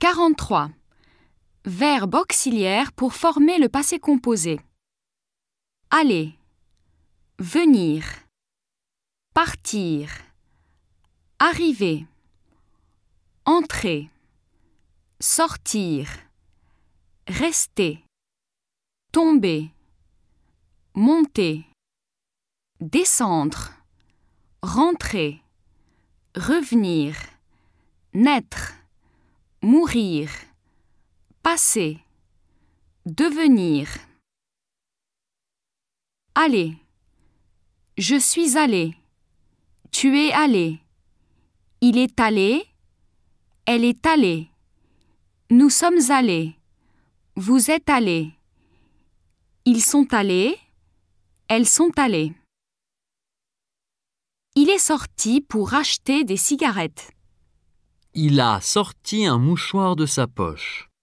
43. Verbe auxiliaire pour former le passé composé. Aller, venir, partir, arriver, entrer, sortir, rester, tomber, monter, descendre, rentrer, revenir, naître, mourir, passer, devenir. Aller. Je suis allé. Tu es allé. Il est allé. Elle est allée. Nous sommes allés. Vous êtes allés. Ils sont allés. Elles sont allées. Il est sorti pour acheter des cigarettes. Il a sorti un mouchoir de sa poche.